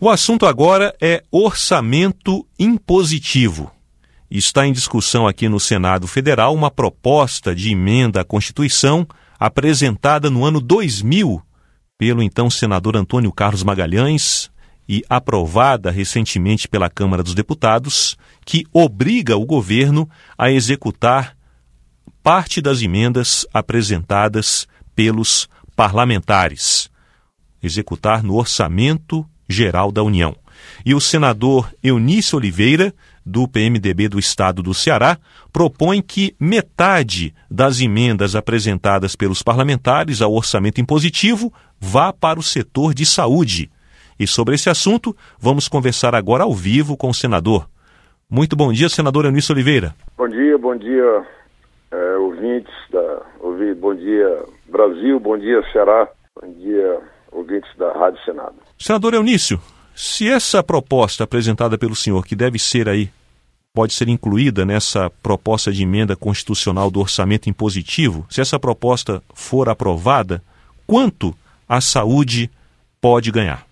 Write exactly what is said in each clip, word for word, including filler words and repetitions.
O assunto agora é orçamento impositivo. Está em discussão aqui no Senado Federal uma proposta de emenda à Constituição apresentada no ano dois mil pelo então senador Antônio Carlos Magalhães e aprovada recentemente pela Câmara dos Deputados, que obriga o governo a executar parte das emendas apresentadas pelos parlamentares, executar no Orçamento Geral da União. E o senador Eunício Oliveira, do P M D B do Estado do Ceará, propõe que metade das emendas apresentadas pelos parlamentares ao orçamento impositivo vá para o setor de saúde. E sobre esse assunto, vamos conversar agora ao vivo com o senador. Muito bom dia, senador Eunício Oliveira. Bom dia, bom dia, é, ouvintes da... Ouvi, bom dia, Brasil, bom dia, Ceará, bom dia, ouvintes da Rádio Senado. Senador Eunício, se essa proposta apresentada pelo senhor, que deve ser aí, pode ser incluída nessa proposta de emenda constitucional do orçamento impositivo, se essa proposta for aprovada, quanto a saúde pode ganhar?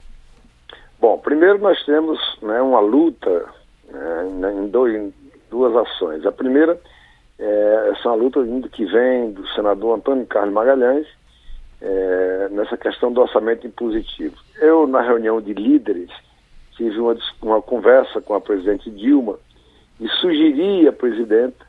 Bom, primeiro nós temos, né, uma luta, né, em, dois, em duas ações. A primeira é essa luta que vem do senador Antônio Carlos Magalhães, É, nessa questão do orçamento impositivo. Eu, na reunião de líderes, tive uma, uma conversa com a presidente Dilma e sugeri à presidenta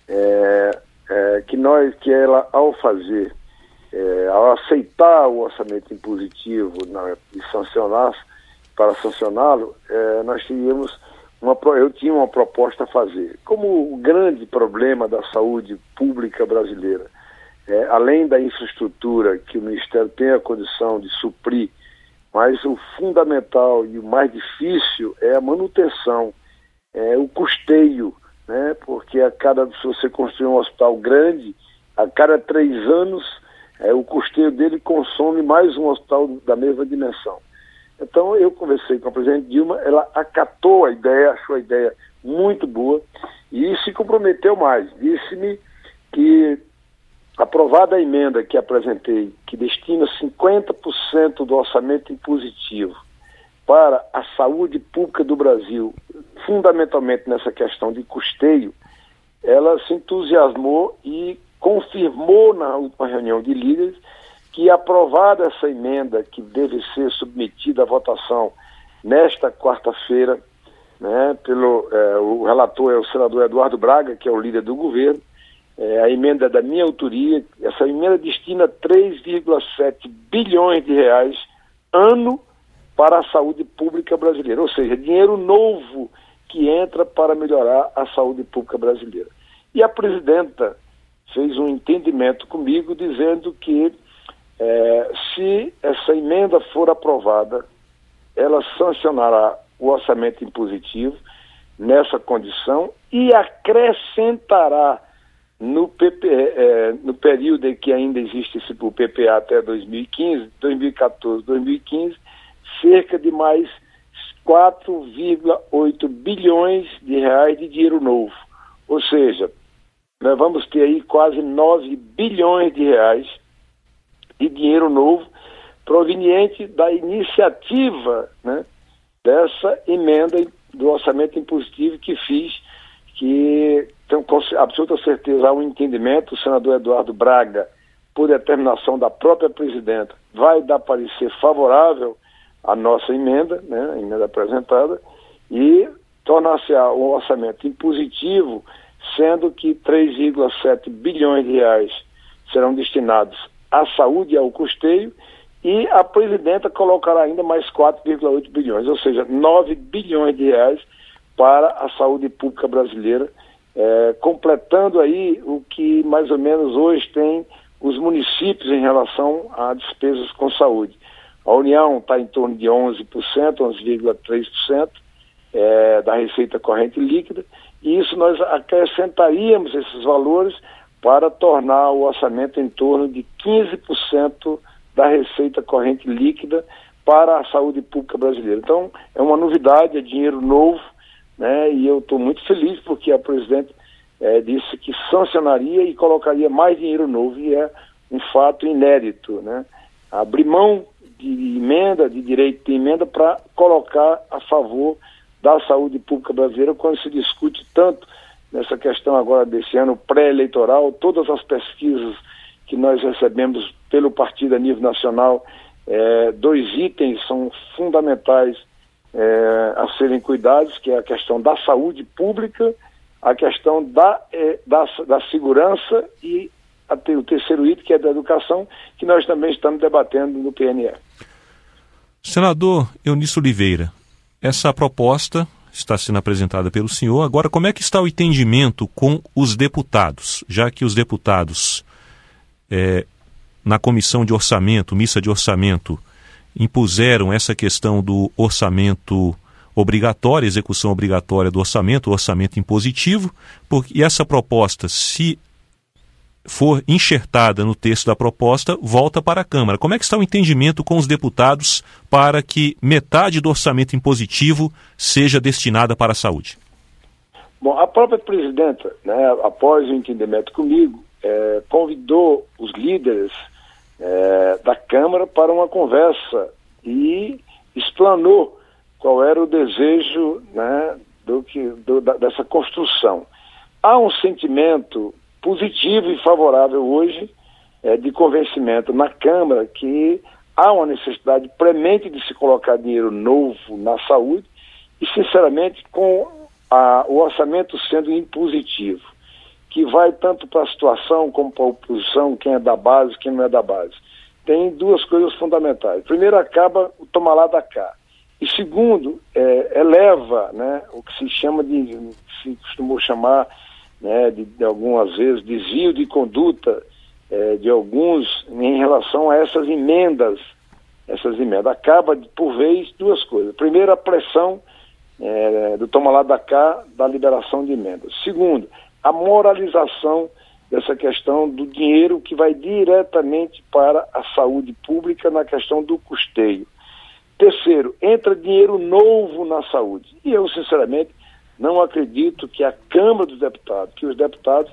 é, é, que, nós, que ela, ao fazer, é, ao aceitar o orçamento impositivo na, e sancionar, para sancioná-lo, é, nós teríamos uma, eu tinha uma proposta a fazer. Como o grande problema da saúde pública brasileira, É, além da infraestrutura que o Ministério tem a condição de suprir, mas o fundamental e o mais difícil é a manutenção, é o custeio, né? Porque a cada, se você construir um hospital grande, a cada três anos, é, o custeio dele consome mais um hospital da mesma dimensão. Então eu conversei com a presidente Dilma, ela acatou a ideia, achou a ideia muito boa e se comprometeu mais. Disse-me que aprovada a emenda que apresentei, que destina cinquenta por cento do orçamento impositivo para a saúde pública do Brasil, fundamentalmente nessa questão de custeio, ela se entusiasmou e confirmou na última reunião de líderes que, aprovada essa emenda, que deve ser submetida à votação nesta quarta-feira, né, pelo é, o relator é o senador Eduardo Braga, que é o líder do governo. É, a emenda da minha autoria, essa emenda destina três vírgula sete bilhões de reais ano para a saúde pública brasileira, ou seja, dinheiro novo que entra para melhorar a saúde pública brasileira. E a presidenta fez um entendimento comigo dizendo que é, se essa emenda for aprovada, ela sancionará o orçamento impositivo nessa condição e acrescentará No, P P, é, no período em que ainda existe esse, o P P A até dois mil e quinze, dois mil e quatorze, dois mil e quinze, cerca de mais quatro vírgula oito bilhões de reais de dinheiro novo. Ou seja, nós vamos ter aí quase nove bilhões de reais de dinheiro novo proveniente da iniciativa, né, dessa emenda do orçamento impositivo que fiz, que tenho com absoluta certeza há um entendimento. O senador Eduardo Braga, por determinação da própria presidenta, vai dar parecer favorável à nossa emenda, né, a emenda apresentada, e tornar-se-á um orçamento impositivo, sendo que três vírgula sete bilhões de reais serão destinados à saúde e ao custeio, e a presidenta colocará ainda mais quatro vírgula oito bilhões, ou seja, nove bilhões de reais para a saúde pública brasileira, é, completando aí o que mais ou menos hoje tem os municípios em relação a despesas com saúde. A União está em torno de onze por cento, onze vírgula três por cento é, da receita corrente líquida, e isso nós acrescentaríamos esses valores para tornar o orçamento em torno de quinze por cento da receita corrente líquida para a saúde pública brasileira. Então, é uma novidade, é dinheiro novo, né? E eu estou muito feliz porque a presidente é, disse que sancionaria e colocaria mais dinheiro novo, e é um fato inédito, né? Abrir mão de emenda, de direito de emenda, para colocar a favor da saúde pública brasileira, quando se discute tanto nessa questão agora desse ano pré-eleitoral. Todas as pesquisas que nós recebemos pelo partido a nível nacional, é, dois itens são fundamentais é, a serem cuidados, que é a questão da saúde pública, a questão da, é, da, da segurança e a, o terceiro item, que é da educação, que nós também estamos debatendo no P N E. Senador Eunício Oliveira, essa proposta está sendo apresentada pelo senhor. Agora, como é que está o entendimento com os deputados? Já que os deputados, é, na comissão de orçamento, missa de orçamento, impuseram essa questão do orçamento obrigatório, execução obrigatória do orçamento, o orçamento impositivo, porque, e essa proposta, se for enxertada no texto da proposta, volta para a Câmara. Como é que está o entendimento com os deputados para que metade do orçamento impositivo seja destinada para a saúde? Bom, a própria presidenta, né, após o entendimento comigo, é, convidou os líderes é, da Câmara para uma conversa e explanou qual era o desejo, né, do que, do, da, dessa construção. Há um sentimento positivo e favorável hoje, é, de convencimento na Câmara, que há uma necessidade premente de se colocar dinheiro novo na saúde e, sinceramente, com a, o orçamento sendo impositivo, que vai tanto para a situação como para a oposição, quem é da base, quem não é da base. Tem duas coisas fundamentais. Primeiro, acaba o tomar lá da cá. E segundo, é, eleva, né, o que se chama de, se costumou chamar, né, de, de algumas vezes, desvio de conduta é, de alguns em relação a essas emendas. Essas emendas. Acaba, por vez, duas coisas. Primeiro, a pressão é, do toma lá da cá da liberação de emendas. Segundo, a moralização dessa questão do dinheiro que vai diretamente para a saúde pública na questão do custeio. Terceiro, entra dinheiro novo na saúde. E eu, sinceramente, não acredito que a Câmara dos Deputados, que os deputados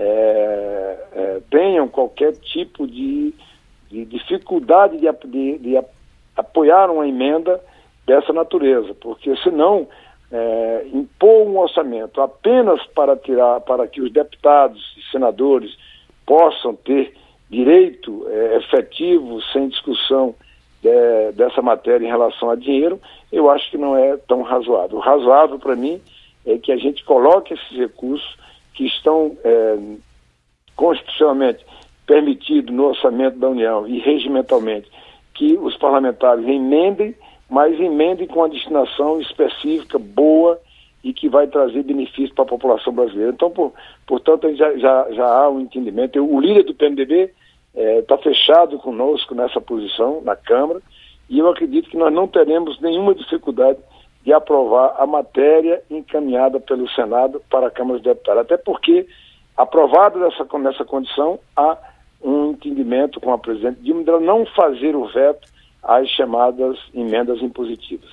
é, é, tenham qualquer tipo de, de dificuldade de, de, de apoiar uma emenda dessa natureza, porque senão é, impor um orçamento apenas para tirar, para que os deputados e senadores possam ter direito é, efetivo, sem discussão de, dessa matéria em relação a dinheiro, eu acho que não é tão razoável. O razoável para mim é que a gente coloque esses recursos que estão é, constitucionalmente permitidos no orçamento da União e regimentalmente, que os parlamentares emendem, mas emendem com a destinação específica, boa, e que vai trazer benefício para a população brasileira. Então, por, portanto, já, já, já há um entendimento. Eu, o líder do P M D B está é, fechado conosco nessa posição, na Câmara, e eu acredito que nós não teremos nenhuma dificuldade de aprovar a matéria encaminhada pelo Senado para a Câmara dos Deputados. Até porque, aprovado nessa, nessa condição, há um entendimento com a presidente Dilma de não fazer o veto às chamadas emendas impositivas.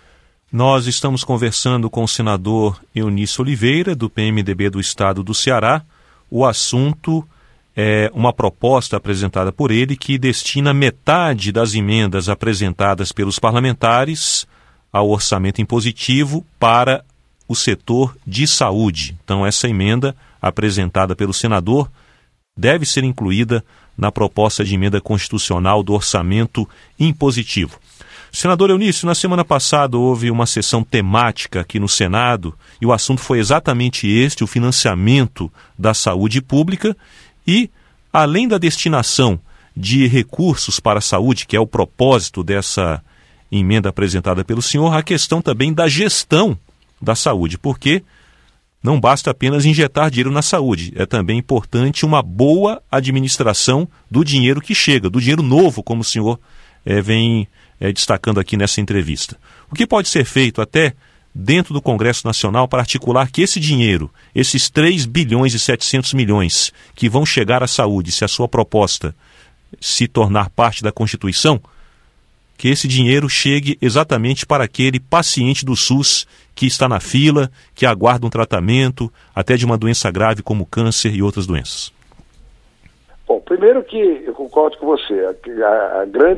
Nós estamos conversando com o senador Eunício Oliveira, do P M D B do Estado do Ceará. O assunto é uma proposta apresentada por ele que destina metade das emendas apresentadas pelos parlamentares ao orçamento impositivo para o setor de saúde. Então, essa emenda apresentada pelo senador deve ser incluída na proposta de emenda constitucional do orçamento impositivo. Senador Eunício, na semana passada houve uma sessão temática aqui no Senado e o assunto foi exatamente este, o financiamento da saúde pública e, além da destinação de recursos para a saúde, que é o propósito dessa emenda apresentada pelo senhor, a questão também da gestão da saúde, porque não basta apenas injetar dinheiro na saúde, é também importante uma boa administração do dinheiro que chega, do dinheiro novo, como o senhor é, vem é, destacando aqui nessa entrevista. O que pode ser feito até dentro do Congresso Nacional para articular que esse dinheiro, esses três bilhões e setecentos milhões que vão chegar à saúde, se a sua proposta se tornar parte da Constituição, que esse dinheiro chegue exatamente para aquele paciente do SUS que está na fila, que aguarda um tratamento, até de uma doença grave como câncer e outras doenças? Bom, primeiro que eu concordo com você, a, a grande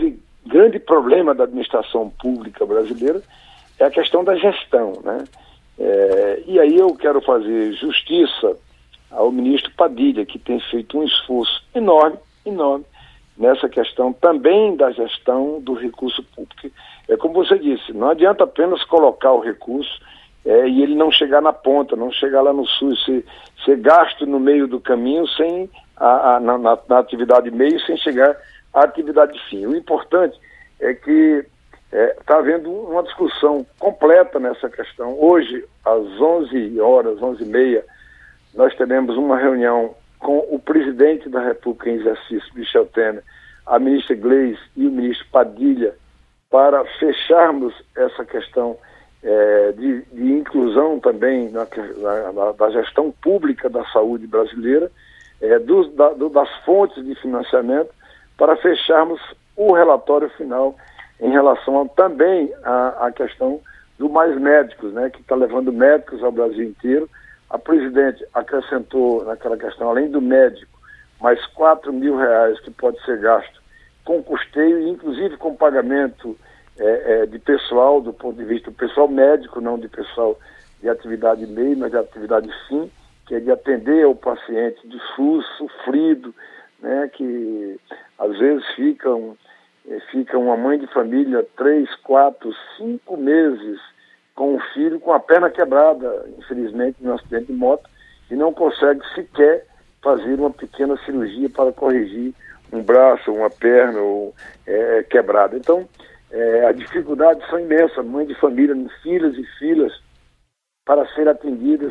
grande problema da administração pública brasileira é a questão da gestão, né? É, e aí eu quero fazer justiça ao ministro Padilha, que tem feito um esforço enorme, enorme, nessa questão também da gestão do recurso público. É como você disse, não adianta apenas colocar o recurso é, e ele não chegar na ponta, não chegar lá no sul, ser, ser gasto no meio do caminho, sem a, a, na, na, na atividade meio, sem chegar à atividade fim. O importante é que está é, havendo uma discussão completa nessa questão. Hoje, às onze horas, onze e meia, nós teremos uma reunião com o presidente da República em exercício, Michel Temer, a ministra Gleisi e o ministro Padilha, para fecharmos essa questão é, de, de inclusão também na, na, da gestão pública da saúde brasileira, é, dos, da, do, das fontes de financiamento, para fecharmos o relatório final em relação a, também à questão do Mais Médicos, né, que está levando médicos ao Brasil inteiro. A presidente acrescentou naquela questão, além do médico, mais quatro mil reais que pode ser gasto com custeio, inclusive com pagamento é, é, de pessoal, do ponto de vista do pessoal médico, não de pessoal de atividade meio, mas de atividade fim, que é de atender o paciente de SUS, sofrido, né, que às vezes ficam, fica uma mãe de família três, quatro, cinco meses com um filho com a perna quebrada, infelizmente, num acidente de moto, e não consegue sequer fazer uma pequena cirurgia para corrigir um braço, uma perna ou, é, quebrada. Então, é, as dificuldades são imensas. Mãe de família, filas e filas para ser atendidas.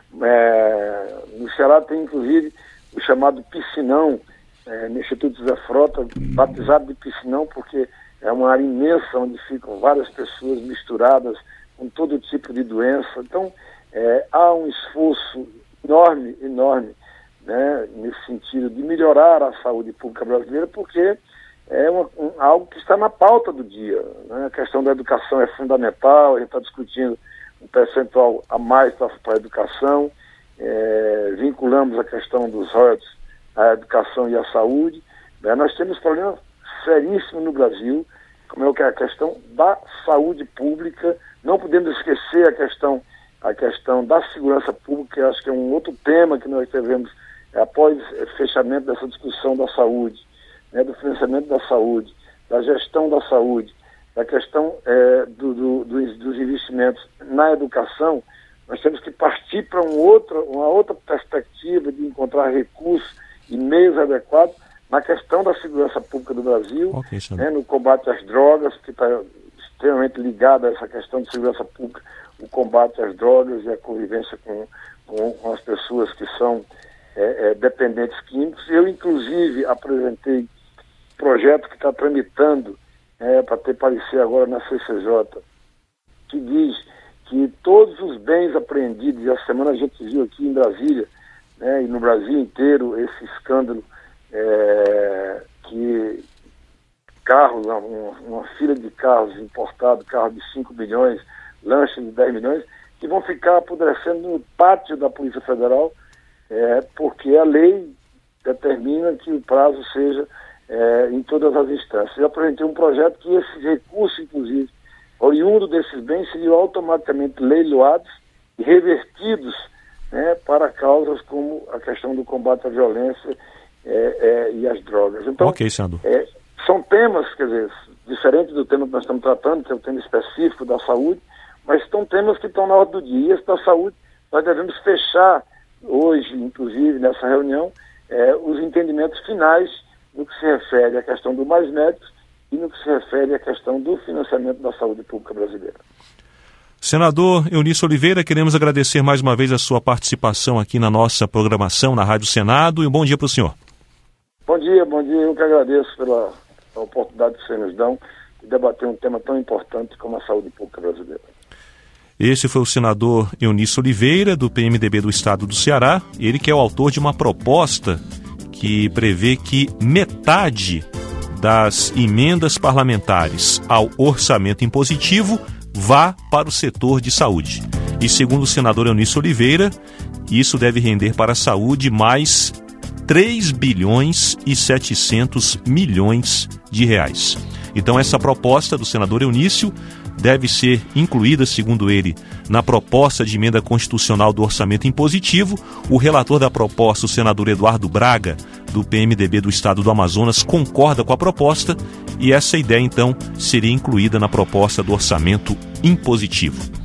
É, no Ceará tem, inclusive, o chamado piscinão, é, no Instituto José Frota, batizado de piscinão, porque é uma área imensa onde ficam várias pessoas misturadas com todo tipo de doença. Então, é, há um esforço enorme, enorme, né, nesse sentido de melhorar a saúde pública brasileira, porque é uma, um, algo que está na pauta do dia, né? A questão da educação é fundamental, a gente está discutindo um percentual a mais para a educação, é, vinculamos a questão dos royalties à educação e à saúde, né? Nós temos problemas seríssimos no Brasil, como é que é a questão da saúde pública. Não podemos esquecer a questão, a questão da segurança pública, que acho que é um outro tema que nós devemos, após o fechamento dessa discussão da saúde, né, do financiamento da saúde, da gestão da saúde, da questão é, do, do, dos, dos investimentos na educação, nós temos que partir para um outro, uma outra perspectiva de encontrar recursos e meios adequados na questão da segurança pública do Brasil, okay, né, no combate às drogas, que está extremamente ligado a essa questão de segurança pública, o combate às drogas e a convivência com, com, com as pessoas que são é, é, dependentes químicos. Eu, inclusive, apresentei um projeto que está tramitando é, para ter parecer agora na C C J, que diz que todos os bens apreendidos, e a semana a gente viu aqui em Brasília, né, e no Brasil inteiro, esse escândalo é, que carros, uma, uma fila de carros importados, carro de cinco milhões, lanche de dez milhões, que vão ficar apodrecendo no pátio da Polícia Federal, é, porque a lei determina que o prazo seja é, em todas as instâncias. Eu apresentei um projeto que esses recursos, inclusive, oriundo desses bens, seriam automaticamente leiloados e revertidos, né, para causas como a questão do combate à violência é, é, e às drogas. Então, ok, Sandro. É, são temas, quer dizer, diferentes do tema que nós estamos tratando, que é o tema específico da saúde, mas são temas que estão na ordem do dia. E esse da saúde, nós devemos fechar hoje, inclusive, nessa reunião, é, os entendimentos finais no que se refere à questão do Mais Médicos e no que se refere à questão do financiamento da saúde pública brasileira. Senador Eunício Oliveira, queremos agradecer mais uma vez a sua participação aqui na nossa programação na Rádio Senado, e um bom dia para o senhor. Bom dia, bom dia. Eu que agradeço pela a oportunidade que vocês nos dão de debater um tema tão importante como a saúde pública brasileira. Esse foi o senador Eunício Oliveira, do P M D B do Estado do Ceará, ele que é o autor de uma proposta que prevê que metade das emendas parlamentares ao orçamento impositivo vá para o setor de saúde. E segundo o senador Eunício Oliveira, isso deve render para a saúde mais três bilhões e setecentos milhões de reais. Então essa proposta do senador Eunício deve ser incluída, segundo ele, na proposta de emenda constitucional do orçamento impositivo. O relator da proposta, o senador Eduardo Braga, do P M D B do estado do Amazonas, concorda com a proposta e essa ideia, então, seria incluída na proposta do orçamento impositivo.